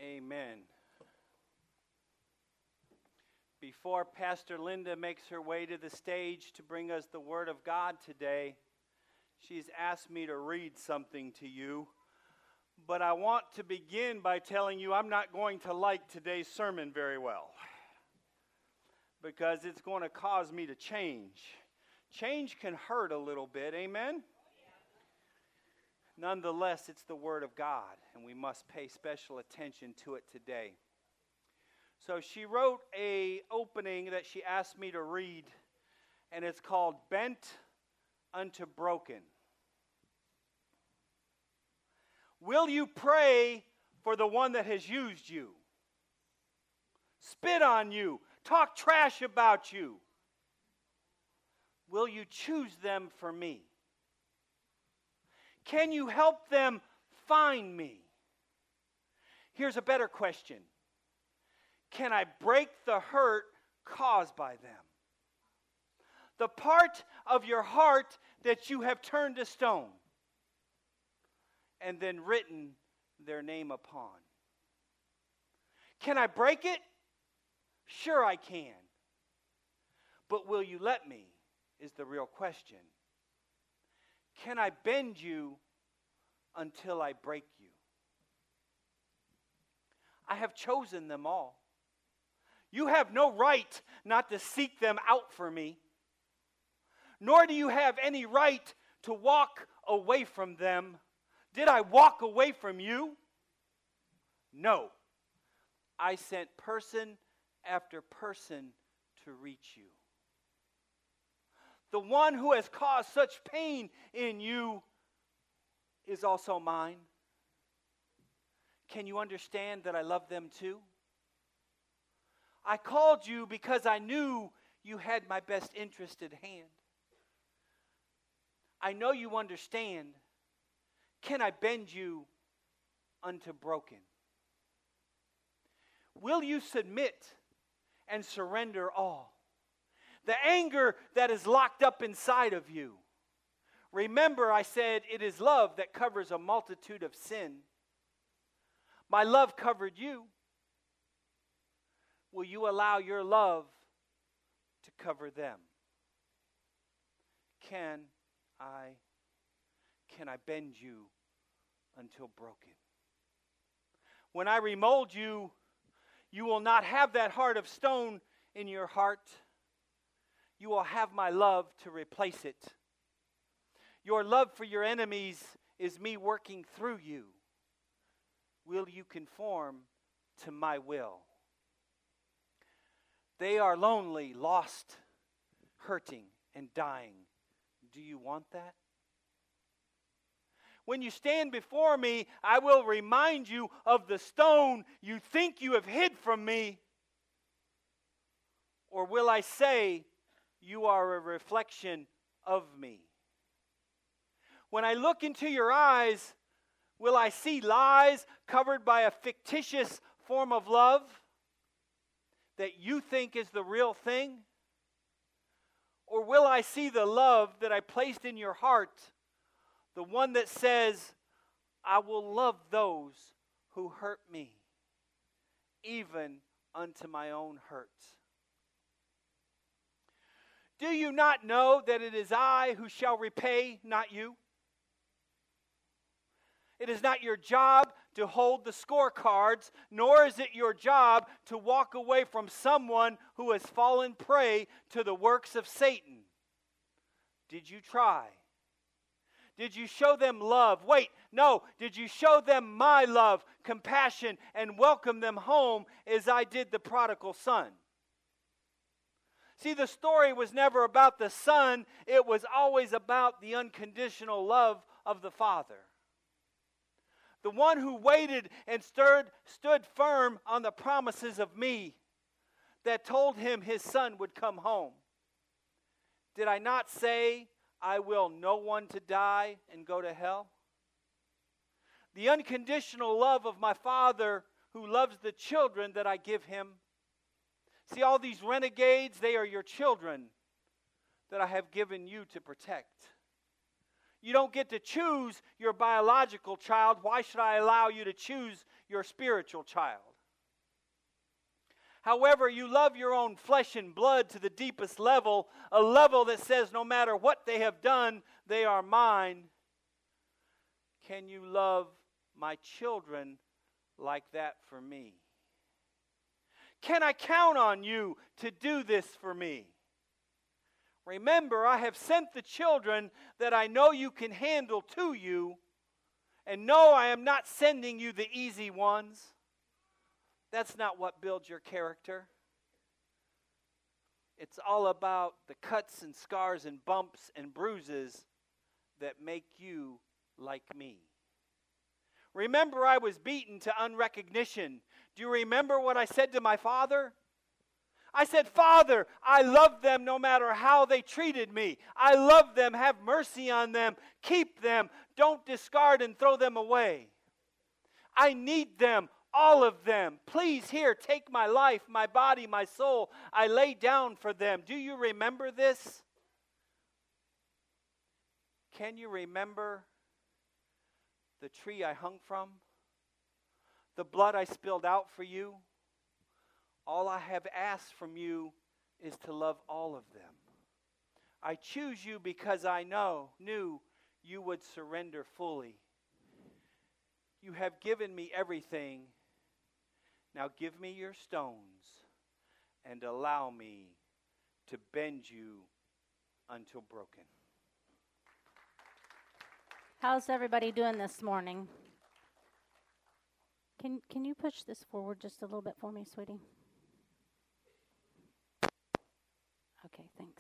Amen. Before Pastor Linda makes her way to the stage to bring us the Word of God today, she's asked me to read something to you. But I want to begin by telling you I'm not going to like today's sermon very well, because it's going to cause me to change. Change can hurt a little bit, amen? Nonetheless, it's the Word of God, and we must pay special attention to it today. So she wrote an opening that she asked me to read, and it's called Bent Unto Broken. Will you pray for the one that has used you, spit on you, talk trash about you? Will you choose them for me? Can you help them find me? Here's a better question. Can I break the hurt caused by them? The part of your heart that you have turned to stone and then written their name upon. Can I break it? Sure I can. But will you let me is the real question. Can I bend you until I break you? I have chosen them all. You have no right not to seek them out for me, nor do you have any right to walk away from them. Did I walk away from you? No. I sent person after person to reach you. The one who has caused such pain in you is also mine. Can you understand that I love them too? I called you because I knew you had my best interest at hand. I know you understand. Can I bend you unto broken? Will you submit and surrender all? The anger that is locked up inside of you. Remember, I said it is love that covers a multitude of sin. My love covered you. Will you allow your love to cover them? Can I bend you until broken? When I remold you, you will not have that heart of stone in your heart. You will have my love to replace it. Your love for your enemies is me working through you. Will you conform to my will? They are lonely, lost, hurting, and dying. Do you want that? When you stand before me, I will remind you of the stone you think you have hid from me. Or will I say, you are a reflection of me? When I look into your eyes, will I see lies covered by a fictitious form of love that you think is the real thing? Or will I see the love that I placed in your heart, the one that says, I will love those who hurt me, even unto my own hurt? Do you not know that it is I who shall repay, not you? It is not your job to hold the scorecards, nor is it your job to walk away from someone who has fallen prey to the works of Satan. Did you try? Did you show them love? Wait, no. Did you show them my love, compassion, and welcome them home as I did the prodigal son? See, the story was never about the son. It was always about the unconditional love of the Father. The one who waited and stood firm on the promises of me that told him his son would come home. Did I not say, I will no one to die and go to hell? The unconditional love of my Father who loves the children that I give him. See, all these renegades, they are your children that I have given you to protect. You don't get to choose your biological child. Why should I allow you to choose your spiritual child. However, you love your own flesh and blood to the deepest level, a level that says no matter what they have done, they are mine. Can you love my children like that for me? Can I count on you to do this for me? Remember, I have sent the children that I know you can handle to you, and no, I am not sending you the easy ones. That's not what builds your character. It's all about the cuts and scars and bumps and bruises that make you like me. Remember, I was beaten to unrecognition. Do you remember what I said to my father? I said, Father, I love them no matter how they treated me. I love them. Have mercy on them. Keep them. Don't discard and throw them away. I need them. All of them. Please, here, take my life, my body, my soul. I lay down for them. Do you remember this? Can you remember the tree I hung from? The blood I spilled out for you? All I have asked from you is to love all of them. I choose you because I knew you would surrender fully. You have given me everything. Now give me your stones and allow me to bend you until broken. How's everybody doing this morning? Can you push this forward just a little bit for me, sweetie? Okay, thanks.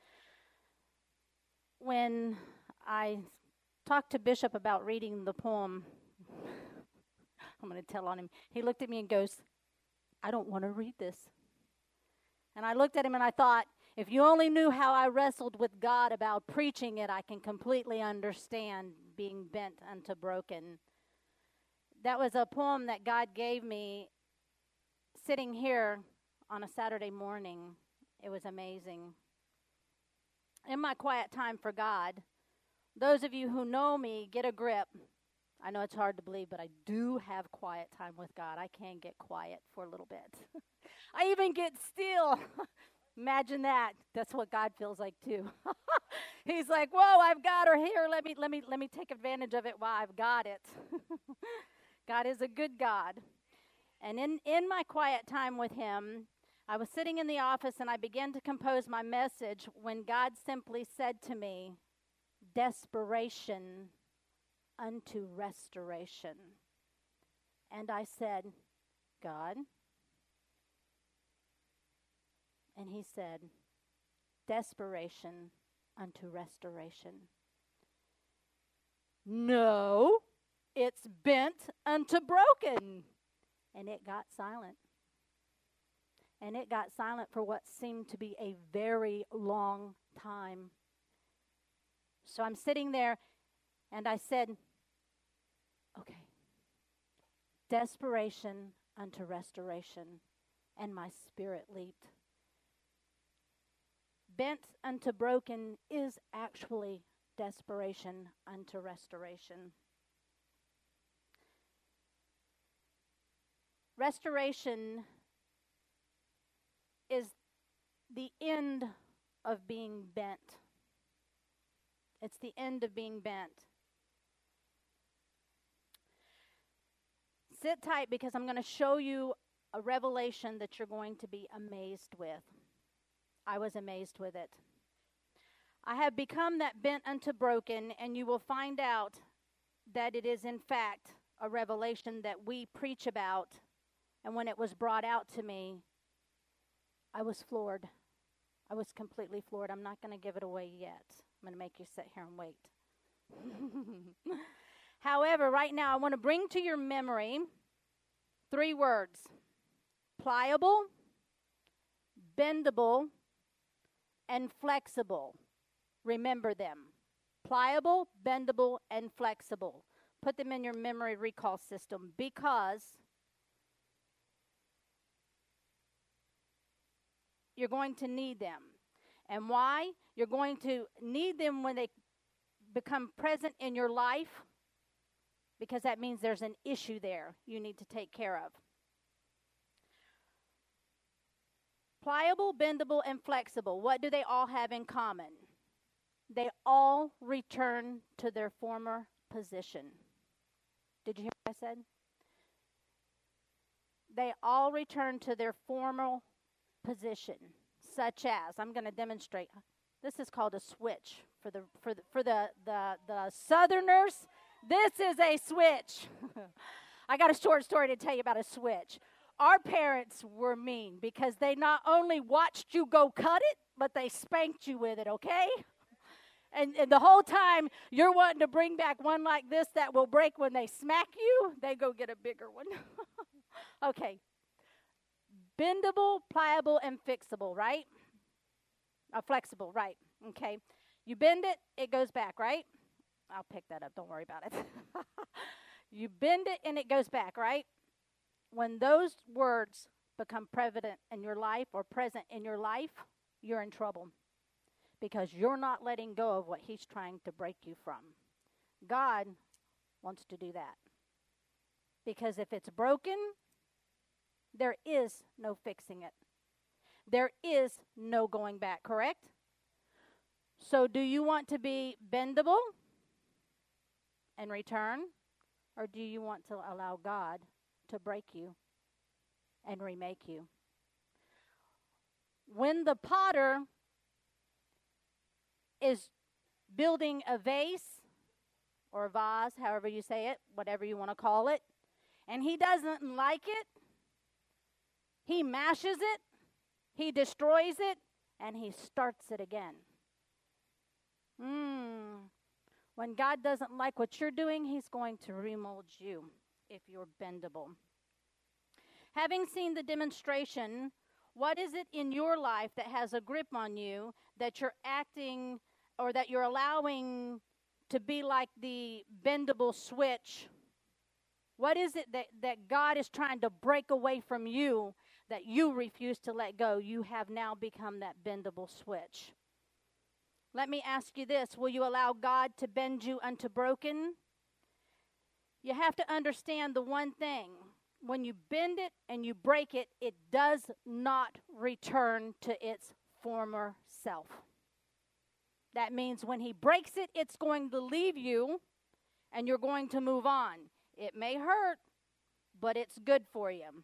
When I talked to Bishop about reading the poem, I'm going to tell on him. He looked at me and goes, I don't want to read this. And I looked at him and I thought, if you only knew how I wrestled with God about preaching it, I can completely understand being bent unto broken. That was a poem that God gave me sitting here on a Saturday morning. It was amazing. In my quiet time for God, those of you who know me, get a grip. I know it's hard to believe, but I do have quiet time with God. I can get quiet for a little bit. I even get still. Imagine that. That's what God feels like too. He's like, "Whoa, I've got her here. Let me take advantage of it while I've got it." God is a good God. And in my quiet time with him, I was sitting in the office and I began to compose my message when God simply said to me, "Desperation unto restoration." And I said, "God?" And he said, "Desperation unto restoration." No, it's bent unto broken. And it got silent. And it got silent for what seemed to be a very long time. So I'm sitting there and I said, okay, desperation unto restoration. And my spirit leaped. Bent unto broken is actually desperation unto restoration. Restoration is the end of being bent. It's the end of being bent. Sit tight because I'm going to show you a revelation that you're going to be amazed with. I was amazed with it. I have become that bent unto broken, and you will find out that it is in fact a revelation that we preach about. And when it was brought out to me, I was floored. I was completely floored. I'm not going to give it away yet. I'm going to make you sit here and wait. However, right now I want to bring to your memory 3 words: pliable, bendable, and flexible. Remember them. Pliable, bendable, and flexible. Put them in your memory recall system because you're going to need them. And why? You're going to need them when they become present in your life. because that means there's an issue there you need to take care of. Pliable, bendable, and flexible. What do they all have in common? They all return to their former position. Did you hear what I said? They all return to their former position, such as, I'm going to demonstrate. This is called a switch for the Southerners. This is a switch. I got a short story to tell you about a switch. Our parents were mean because they not only watched you go cut it, but they spanked you with it, okay? And the whole time you're wanting to bring back one like this that will break when they smack you, they go get a bigger one. Okay. Bendable, pliable, and fixable, right? Flexible, right. Okay. You bend it, it goes back, right? I'll pick that up. Don't worry about it. You bend it and it goes back, right? When those words become prevalent in your life or present in your life, you're in trouble because you're not letting go of what he's trying to break you from. God wants to do that because if it's broken, there is no fixing it. There is no going back, correct? So do you want to be bendable and return, or do you want to allow God to break you and remake you? When the potter is building a vase or a vase, however you say it, whatever you want to call it, and he doesn't like it, he mashes it, he destroys it, and he starts it again. When God doesn't like what you're doing, he's going to remold you if you're bendable. Having seen the demonstration, what is it in your life that has a grip on you that you're acting or that you're allowing to be like the bendable switch? What is it that God is trying to break away from you that you refuse to let go? You have now become that bendable switch. Let me ask you this. Will you allow God to bend you unto broken? You have to understand the one thing. When you bend it and you break it, it does not return to its former self. That means when he breaks it, it's going to leave you and you're going to move on. It may hurt, but it's good for you.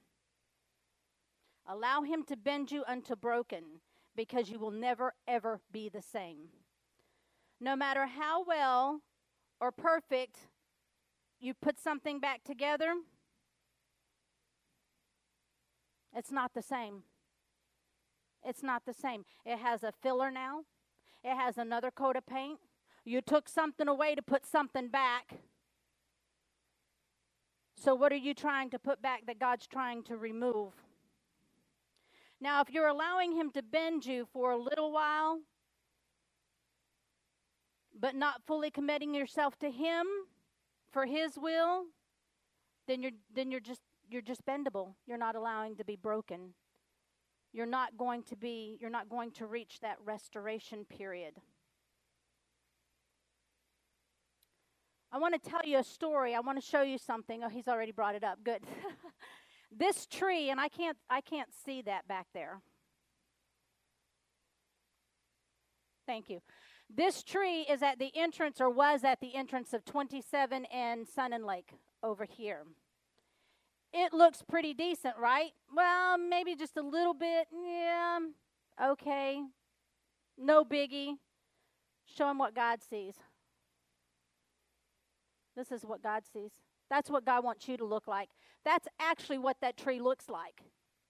Allow him to bend you unto broken because you will never, ever be the same. No matter how well or perfect you put something back together, it's not the same. It's not the same. It has a filler now. It has another coat of paint. You took something away to put something back. So what are you trying to put back that God's trying to remove? Now, if you're allowing him to bend you for a little while, but not fully committing yourself to him for his will, then you're just bendable. You're not allowing to be broken. You're not going to reach that restoration period. I want to tell you a story. I want to show you something. Oh, he's already brought it up. Good. This tree, and I can't see that back there. Thank you. This tree is at the entrance, or was at the entrance of 27 and Sun and Lake over here. It looks pretty decent, right? Well, maybe just a little bit. Yeah, okay. No biggie. Show him what God sees. This is what God sees. That's what God wants you to look like. That's actually what that tree looks like.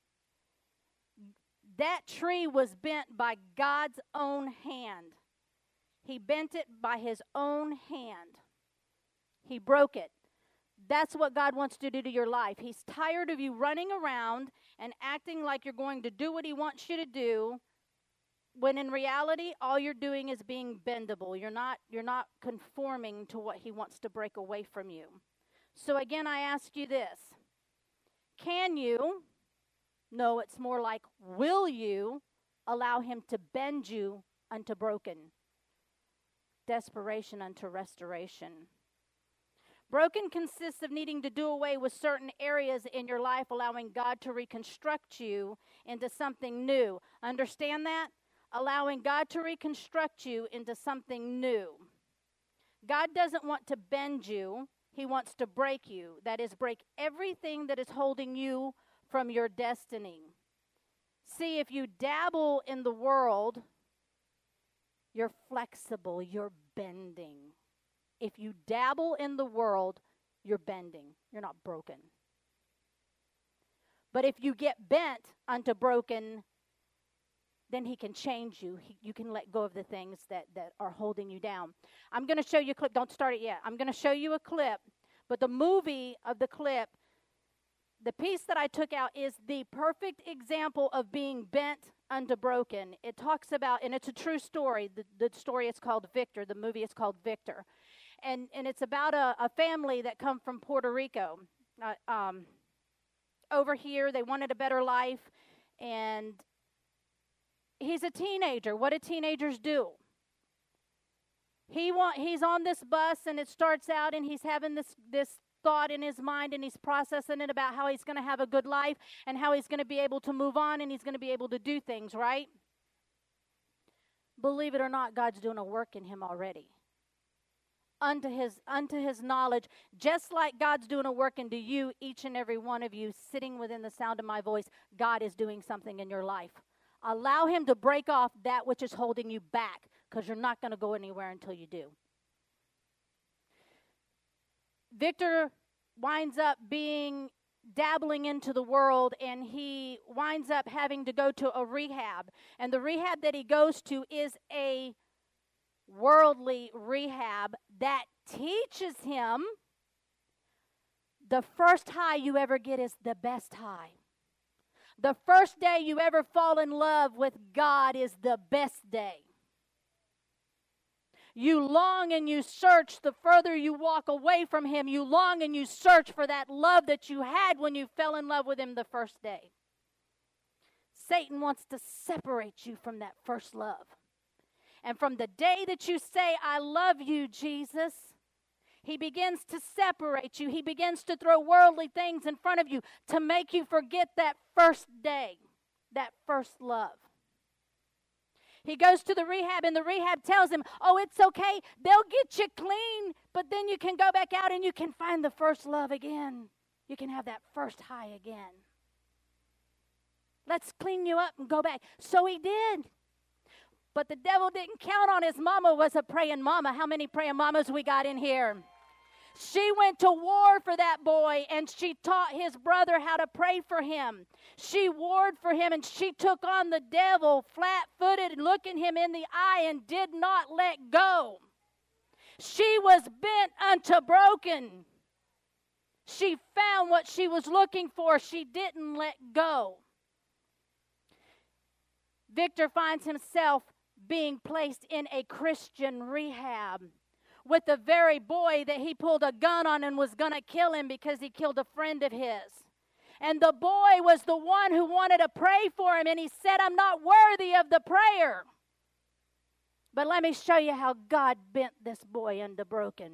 That tree was bent by God's own hand. He bent it by his own hand. He broke it. That's what God wants to do to your life. He's tired of you running around and acting like you're going to do what he wants you to do, when in reality, all you're doing is being bendable. You're not conforming to what he wants to break away from you. So again, I ask you this. Can you, no, it's more like, will you allow him to bend you unto broken? Desperation unto restoration. Broken consists of needing to do away with certain areas in your life, allowing God to reconstruct you into something new. Understand that? Allowing God to reconstruct you into something new. God doesn't want to bend you. He wants to break you. That is, break everything that is holding you from your destiny. See, if you dabble in the world, you're flexible, you're bending. If you dabble in the world, you're bending. You're not broken. But if you get bent unto broken, then he can change you. You can let go of the things that are holding you down. I'm going to show you a clip. Don't start it yet. I'm going to show you a clip. But the movie of the clip, the piece that I took out is the perfect example of being bent unto broken. It talks about, and it's a true story. The story is called Victor. The movie is called Victor. And it's about a family that come from Puerto Rico. Over here, they wanted a better life. And he's a teenager. What do teenagers do? He's on this bus, and it starts out, and he's having this thought in his mind, and he's processing it about how he's going to have a good life and how he's going to be able to move on and he's going to be able to do things, right? Believe it or not, God's doing a work in him already. Unto his knowledge, just like God's doing a work into you, each and every one of you sitting within the sound of my voice, God is doing something in your life. Allow him to break off that which is holding you back, because you're not going to go anywhere until you do. Victor winds up dabbling into the world, and he winds up having to go to a rehab. And the rehab that he goes to is a worldly rehab that teaches him the first high you ever get is the best high. The first day you ever fall in love with God is the best day. You long and you search. The further you walk away from him, you long and you search for that love that you had when you fell in love with him the first day. Satan wants to separate you from that first love. And from the day that you say, I love you, Jesus, he begins to separate you. He begins to throw worldly things in front of you to make you forget that first day, that first love. He goes to the rehab, and the rehab tells him, oh, it's okay. They'll get you clean, but then you can go back out and you can find the first love again. You can have that first high again. Let's clean you up and go back. So he did. But the devil didn't count on his mama was a praying mama. How many praying mamas we got in here? She went to war for that boy, and she taught his brother how to pray for him. She warred for him, and she took on the devil flat-footed, looking him in the eye, and did not let go. She was bent unto broken. She found what she was looking for. She didn't let go. Victor finds himself being placed in a Christian rehab with the very boy that he pulled a gun on and was going to kill him because he killed a friend of his. And the boy was the one who wanted to pray for him, and he said, I'm not worthy of the prayer. But let me show you how God bent this boy unto broken.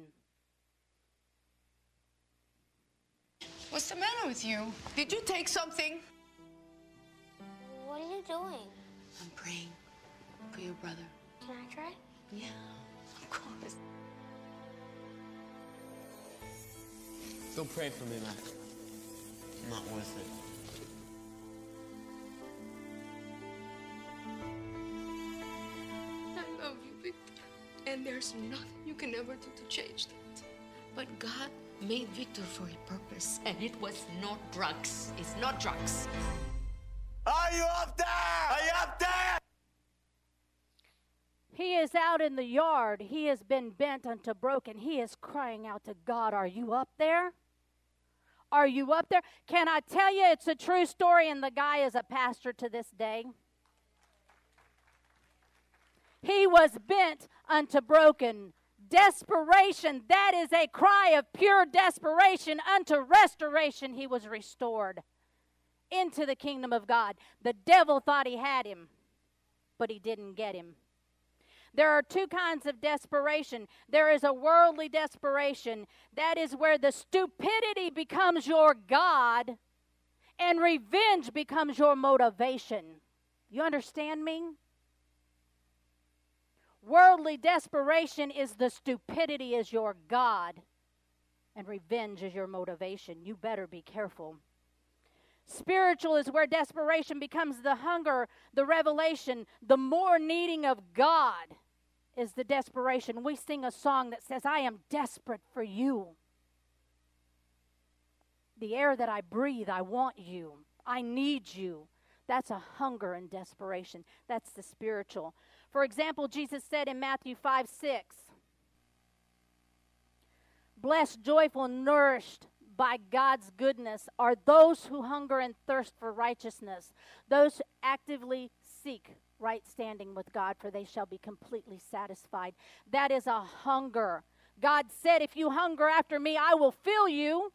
What's the matter with you? Did you take something? What are you doing? I'm praying for your brother. Can I try? Yeah, of course. Don't pray for me, man. Not worth it. I love you, Victor. And there's nothing you can ever do to change that. But God made Victor for a purpose, and it was not drugs. It's not drugs. Are you up there? Are you up there? He is out in the yard. He has been bent unto broken. He is crying out to God, are you up there? Are you up there? Can I tell you it's a true story, and the guy is a pastor to this day. He was bent unto broken. Desperation, that is a cry of pure desperation unto restoration. He was restored into the kingdom of God. The devil thought he had him, but he didn't get him. There are two kinds of desperation. There is a worldly desperation. That is where the stupidity becomes your God and revenge becomes your motivation. You understand me? Worldly desperation is the stupidity is your God and revenge is your motivation. You better be careful. Spiritual is where desperation becomes the hunger, the revelation, the more needing of God is the desperation. We sing a song that says, I am desperate for you. The air that I breathe, I want you. I need you. That's a hunger and desperation. That's the spiritual. For example, Jesus said in Matthew 5:6, blessed, joyful, nourished by God's goodness are those who hunger and thirst for righteousness, those who actively seek right standing with God, for they shall be completely satisfied. That is a hunger. God said, if you hunger after me, I will fill you.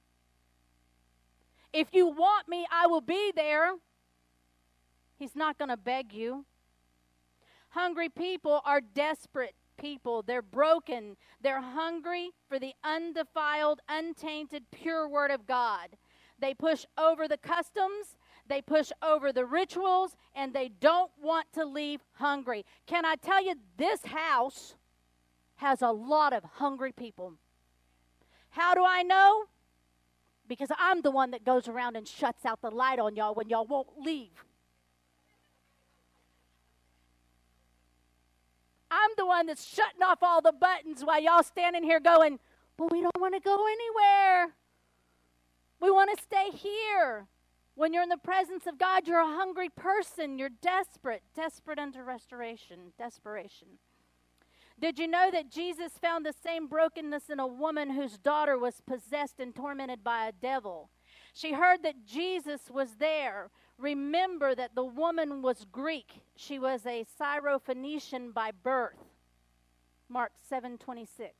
If you want me, I will be there. He's not going to beg you. Hungry people are desperate people. They're broken. They're hungry for the undefiled, untainted, pure Word of God. They push over the customs. They push over the rituals, and they don't want to leave hungry. Can I tell you, this house has a lot of hungry people. How do I know? Because I'm the one that goes around and shuts out the light on y'all when y'all won't leave. I'm the one that's shutting off all the buttons while y'all standing here going, but we don't want to go anywhere. We want to stay here. When you're in the presence of God, you're a hungry person. You're desperate unto restoration, desperation. Did you know that Jesus found the same brokenness in a woman whose daughter was possessed and tormented by a devil? She heard that Jesus was there. Remember that the woman was Greek. She was a Syrophoenician by birth. Mark 7:26.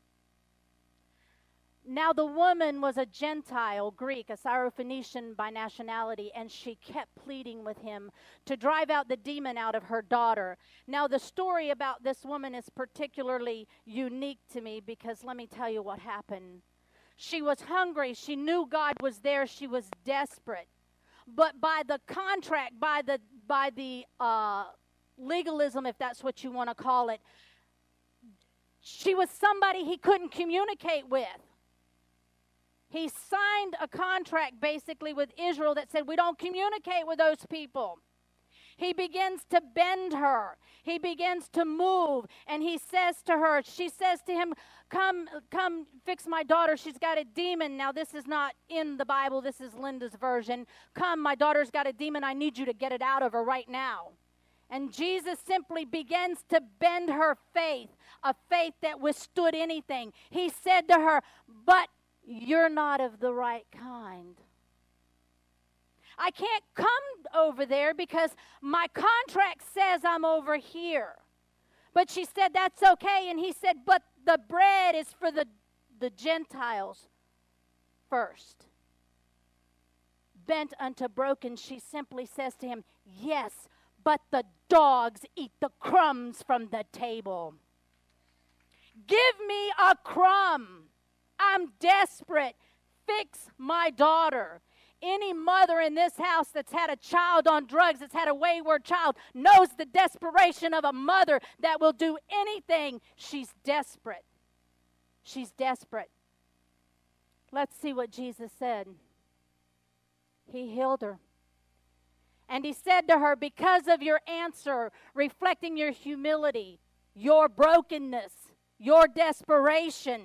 Now the woman was a Gentile, Greek, a Syrophoenician by nationality, and she kept pleading with him to drive out the demon out of her daughter. Now the story about this woman is particularly unique to me because let me tell you what happened. She was hungry. She knew God was there. She was desperate. But by the contract, by the legalism, if that's what you want to call it, she was somebody he couldn't communicate with. He signed a contract basically with Israel that said we don't communicate with those people. He begins to bend her. He begins to move. And he says to her, she says to him, come fix my daughter. She's got a demon. Now, this is not in the Bible. This is Linda's version. Come, my daughter's got a demon. I need you to get it out of her right now. And Jesus simply begins to bend her faith, a faith that withstood anything. He said to her, but you're not of the right kind. I can't come over there because my contract says I'm over here. But she said, that's okay. And he said, but the bread is for the Gentiles first. Bent unto broken, she simply says to him, yes, but the dogs eat the crumbs from the table. Give me a crumb. I'm desperate. Fix my daughter. Any mother in this house that's had a child on drugs, that's had a wayward child, knows the desperation of a mother that will do anything. She's desperate. She's desperate. Let's see what Jesus said. He healed her. And he said to her, because of your answer, reflecting your humility, your brokenness, your desperation,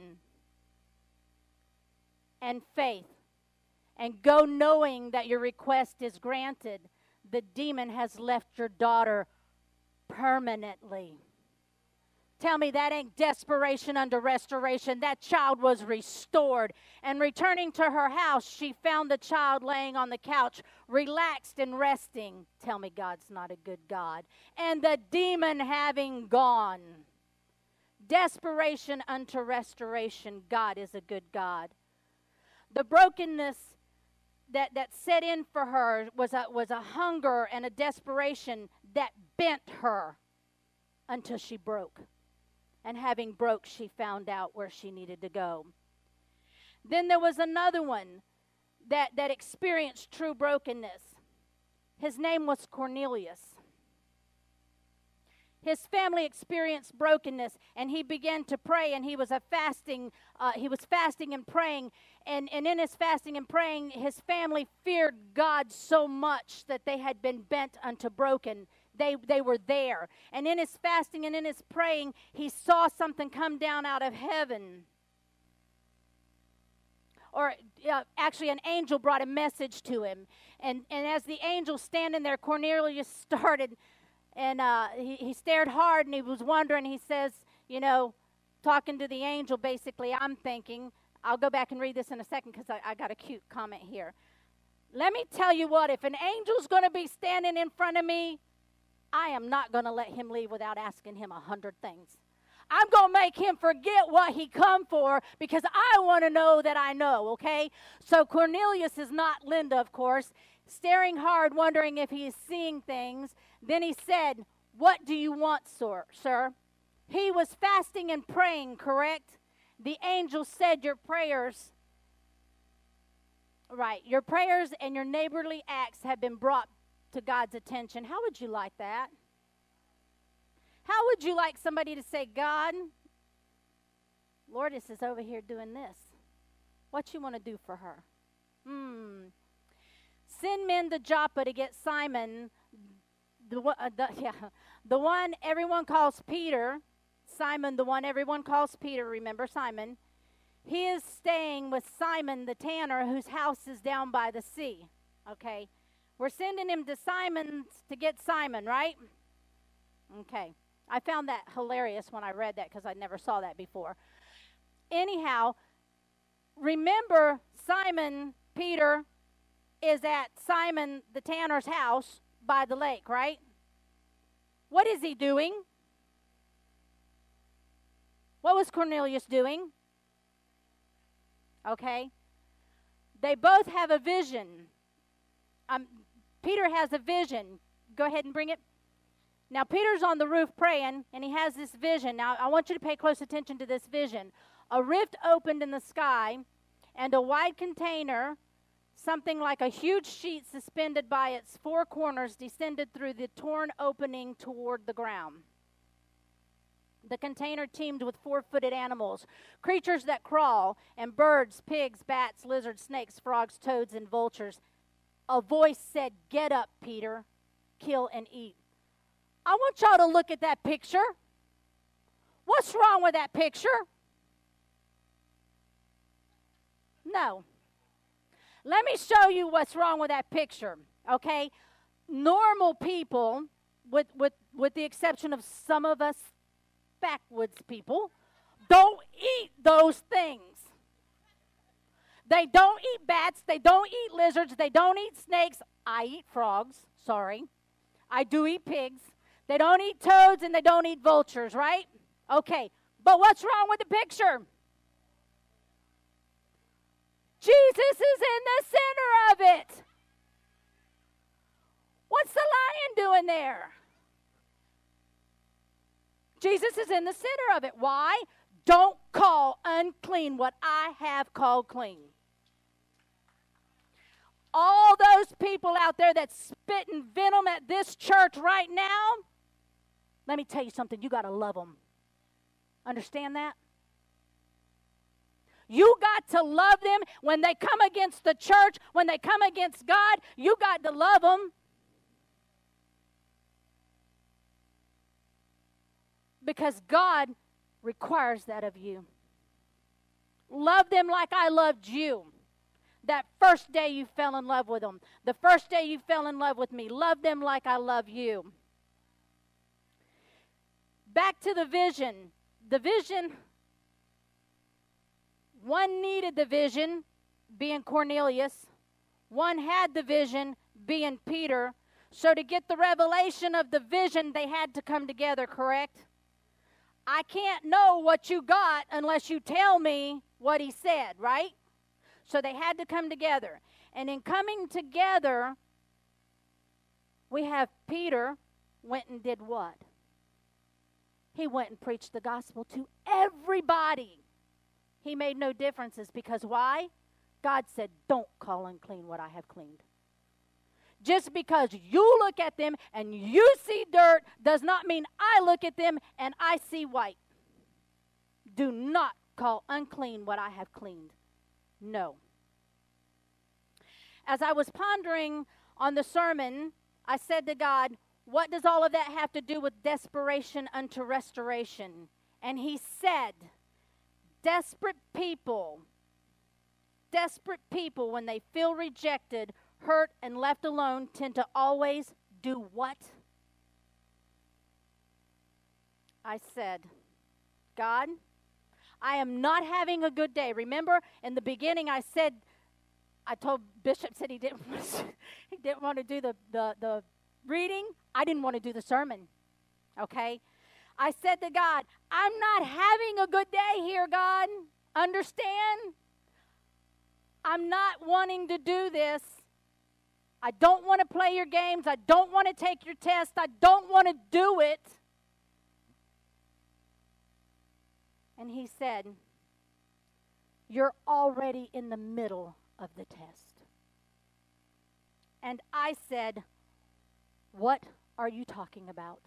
and faith, and go knowing that your request is granted, the demon has left your daughter permanently. Tell me that ain't desperation under restoration. That child was restored. And returning to her house, she found the child laying on the couch, relaxed and resting. Tell me God's not a good God. And the demon having gone. Desperation unto restoration. God is a good God. The brokenness that set in for her was a hunger and a desperation that bent her. until she broke. And having broke, she found out where she needed to go. Then there was another one that experienced true brokenness. His name was Cornelius. His family experienced brokenness, and he began to pray, and he was fasting and praying, and in his fasting and praying, his family feared God so much that they had been bent unto broken. They were there. And in his fasting and in his praying, he saw something come down out of heaven. Or actually, an angel brought a message to him. And as the angel standing there, Cornelius started, and he stared hard, and he was wondering. He says, talking to the angel, basically, I'm thinking, I'll go back and read this in a second because I got a cute comment here. Let me tell you what, if an angel's going to be standing in front of me, I am not going to let him leave without asking him 100 things. I'm going to make him forget what he come for because I want to know that I know, okay? So Cornelius is not Linda, of course, staring hard, wondering if he is seeing things. Then he said, "What do you want, sir?" He was fasting and praying, correct? The angel said your prayers and your neighborly acts have been brought to God's attention. How would you like that? How would you like somebody to say, God, Lourdes is over here doing this. What you want to do for her? Send men to Joppa to get Simon, the one everyone calls Peter. Simon, the one everyone calls Peter, remember Simon. He is staying with Simon the tanner, whose house is down by the sea. Okay. We're sending him to Simon's to get Simon, right? Okay. I found that hilarious when I read that because I never saw that before. Anyhow, remember Simon, Peter, is at Simon the tanner's house by the lake, right? What is he doing? What was Cornelius doing? Okay. They both have a vision. Peter has a vision. Go ahead and bring it. Now, Peter's on the roof praying, and he has this vision. Now, I want you to pay close attention to this vision. A rift opened in the sky, and a wide container, something like a huge sheet suspended by its four corners, descended through the torn opening toward the ground. The container teemed with four-footed animals, creatures that crawl, and birds, pigs, bats, lizards, snakes, frogs, toads, and vultures. A voice said, "Get up, Peter, kill and eat." I want y'all to look at that picture. What's wrong with that picture? No. Let me show you what's wrong with that picture, okay? Normal people, with the exception of some of us backwoods people, don't eat those things. They don't eat bats. They don't eat lizards. They don't eat snakes. I eat frogs. Sorry. I do eat pigs. They don't eat toads and they don't eat vultures, right? Okay. But what's wrong with the picture? Jesus is in the center of it. What's the lion doing there? Jesus is in the center of it. Why? Don't call unclean what I have called clean. All those people out there that's spitting venom at this church right now, let me tell you something. You got to love them. Understand that? You got to love them when they come against the church, when they come against God. You got to love them. Because God requires that of you. Love them like I loved you. That first day you fell in love with them. The first day you fell in love with me. Love them like I love you. Back to the vision. The vision, one needed the vision, being Cornelius. One had the vision, being Peter. So to get the revelation of the vision, they had to come together, correct? I can't know what you got unless you tell me what he said, right? So they had to come together. And in coming together, we have Peter went and did what? He went and preached the gospel to everybody. He made no differences because why? God said, don't call unclean what I have cleaned. Just because you look at them and you see dirt does not mean I look at them and I see white. Do not call unclean what I have cleaned. No. As I was pondering on the sermon, I said to God, what does all of that have to do with desperation unto restoration? And he said, desperate people, when they feel rejected, hurt, and left alone, tend to always do what? I said, God, I am not having a good day. Remember, in the beginning I told Bishop, said he didn't want to do the reading. I didn't want to do the sermon, okay? I said to God, I'm not having a good day here, God. Understand? I'm not wanting to do this. I don't want to play your games. I don't want to take your test. I don't want to do it. And he said, you're already in the middle of the test. And I said, what are you talking about?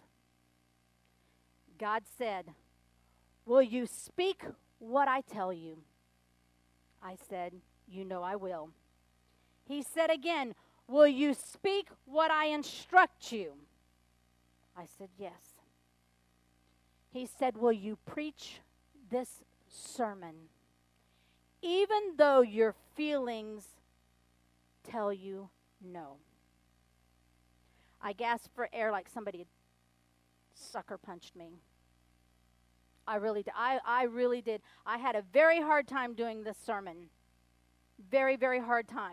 God said, will you speak what I tell you? I said, you know I will. He said again, will you speak what I instruct you? I said, yes. He said, will you preach this sermon, even though your feelings tell you no? I gasped for air like somebody had sucker punched me. I really did. I really did. I had a very hard time doing this sermon. Very, very hard time.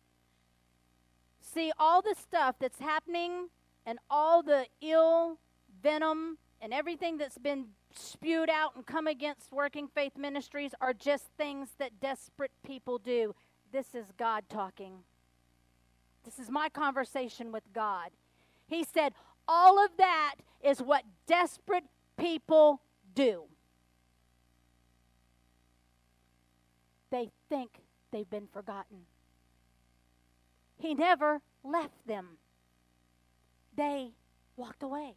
See, all the stuff that's happening and all the ill venom and everything that's been spewed out and come against Working Faith Ministries are just things that desperate people do. This is God talking. This is my conversation with God. He said, all of that is what desperate people do. They think they've been forgotten. He never left them. They walked away.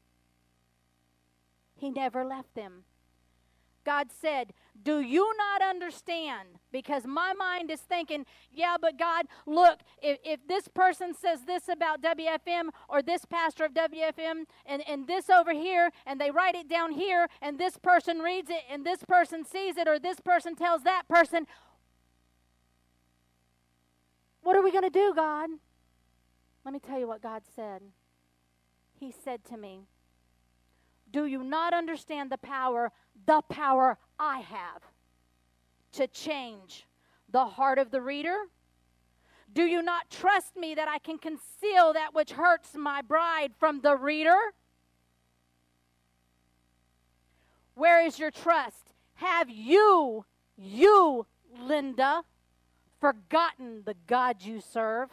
He never left them. God said, do you not understand? Because my mind is thinking, yeah, but God, look, if this person says this about WFM or this pastor of WFM and this over here, and they write it down here, and this person reads it, and this person sees it, or this person tells that person, what are we going to do, God? Let me tell you what God said. He said to me, do you not understand the power I have to change the heart of the reader? Do you not trust me that I can conceal that which hurts my bride from the reader? Where is your trust? Have you, Linda, forgotten the God you serve?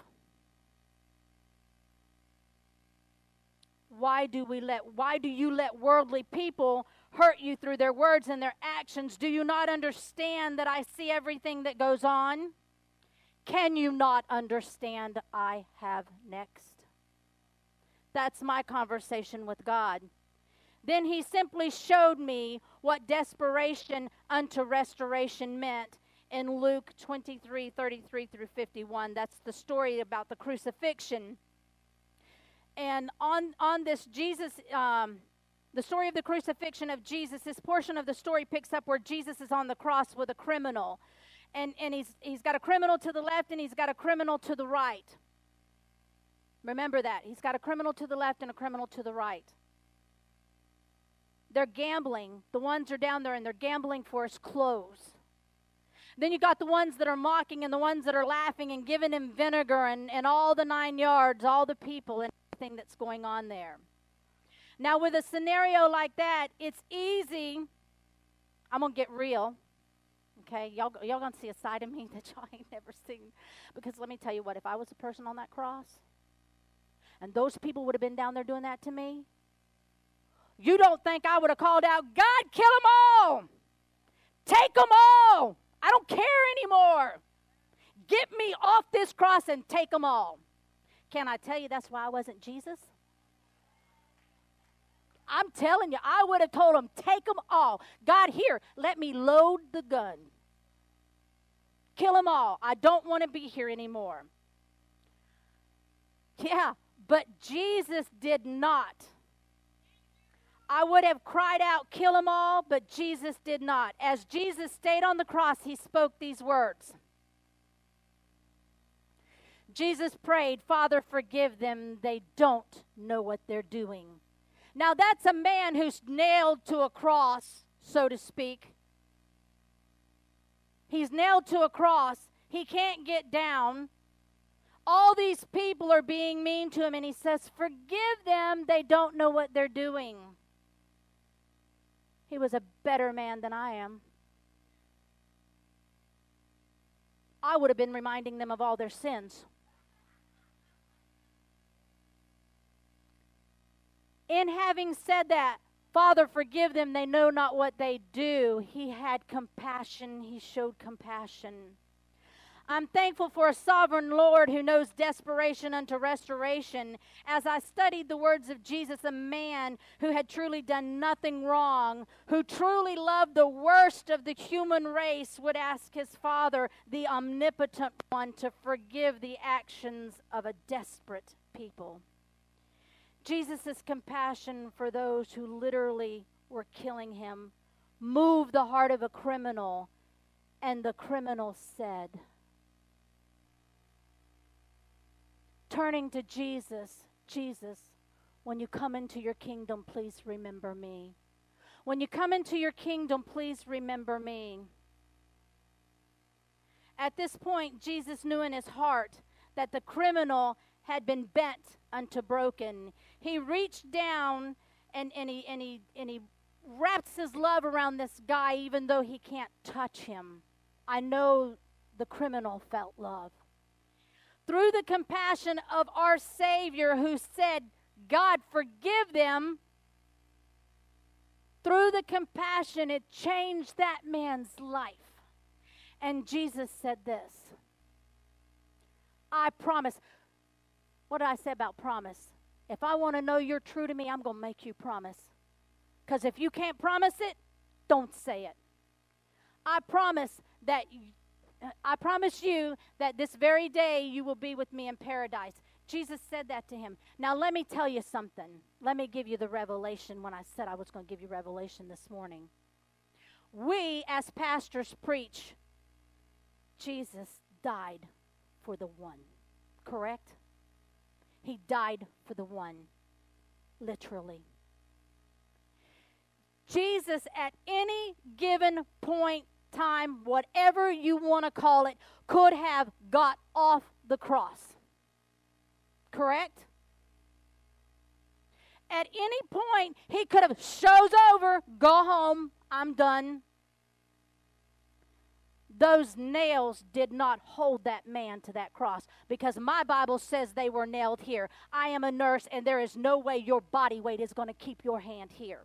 Why do you let worldly people hurt you through their words and their actions? Do you not understand that I see everything that goes on? Can you not understand I have next? That's my conversation with God. Then he simply showed me what desperation unto restoration meant in Luke 23:33 through 51. That's the story about the crucifixion. And on this Jesus, the story of the crucifixion of Jesus, this portion of the story picks up where Jesus is on the cross with a criminal. And he's got a criminal to the left and he's got a criminal to the right. Remember that. He's got a criminal to the left and a criminal to the right. They're gambling. The ones are down there and they're gambling for his clothes. Then you got the ones that are mocking and the ones that are laughing and giving him vinegar and all the 9 yards, all the people and everything that's going on there. Now with a scenario like that, it's easy. I'm going to get real. Okay, y'all going to see a side of me that y'all ain't never seen. Because let me tell you what, if I was a person on that cross and those people would have been down there doing that to me, You don't think I would have called out, God, kill them all. Take them all. I don't care anymore. Get me off this cross and take them all. Can I tell you that's why I wasn't Jesus? I'm telling you, I would have told him, take them all. God, here, let me load the gun. Kill them all. I don't want to be here anymore. Yeah, but Jesus did not. I would have cried out, kill them all, but Jesus did not. As Jesus stayed on the cross, he spoke these words. Jesus prayed, Father, forgive them. They don't know what they're doing. Now, that's a man who's nailed to a cross, so to speak. He's nailed to a cross. He can't get down. All these people are being mean to him, and he says, forgive them. They don't know what they're doing. He was a better man than I am. I would have been reminding them of all their sins. In having said that, Father, forgive them, they know not what they do. He had compassion. He showed compassion. I'm thankful for a sovereign Lord who knows desperation unto restoration. As I studied the words of Jesus, a man who had truly done nothing wrong, who truly loved the worst of the human race, would ask his Father, the omnipotent one, to forgive the actions of a desperate people. Jesus' compassion for those who literally were killing him moved the heart of a criminal, and the criminal said, turning to Jesus, Jesus, when you come into your kingdom, please remember me. When you come into your kingdom, please remember me. At this point, Jesus knew in his heart that the criminal had been bent unto broken. He reached down and he wraps his love around this guy even though he can't touch him. I know the criminal felt love. Through the compassion of our Savior who said, God, forgive them, through the compassion, it changed that man's life. And Jesus said this, I promise. What did I say about promise? If I want to know you're true to me, I'm going to make you promise. Because if you can't promise it, don't say it. I promise you that this very day you will be with me in paradise. Jesus said that to him. Now let me tell you something. Let me give you the revelation when I said I was going to give you revelation this morning. We as pastors preach, Jesus died for the one. Correct? He died for the one. Literally. Jesus at any given point time, whatever you want to call it, could have got off the cross. Correct? At any point, he could have shows over, go home, I'm done. Those nails did not hold that man to that cross because my Bible says they were nailed here. I am a nurse, and there is no way your body weight is going to keep your hand here.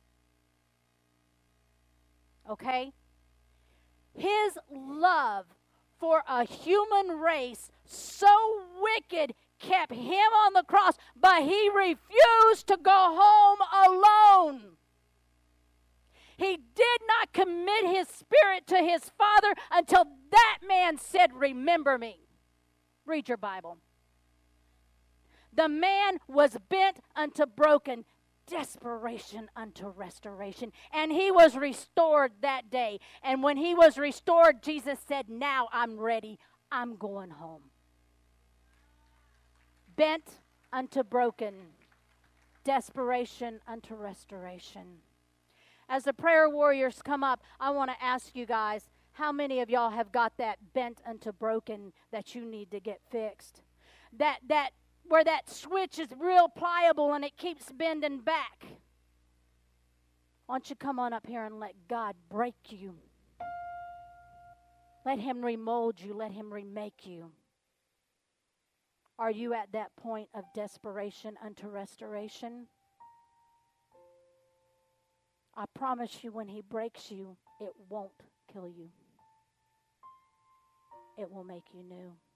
Okay? His love for a human race so wicked kept him on the cross, but he refused to go home alone. He did not commit his spirit to his Father until that man said, remember me. Read your Bible. The man was bent unto broken, desperation unto restoration. And he was restored that day. And when he was restored, Jesus said, now I'm ready. I'm going home. Bent unto broken, desperation unto restoration. As the prayer warriors come up, I want to ask you guys, how many of y'all have got that bent unto broken that you need to get fixed? That where that switch is real pliable and it keeps bending back. Why don't you come on up here and let God break you? Let him remold you. Let him remake you. Are you at that point of desperation unto restoration? I promise you, when he breaks you, it won't kill you. It will make you new.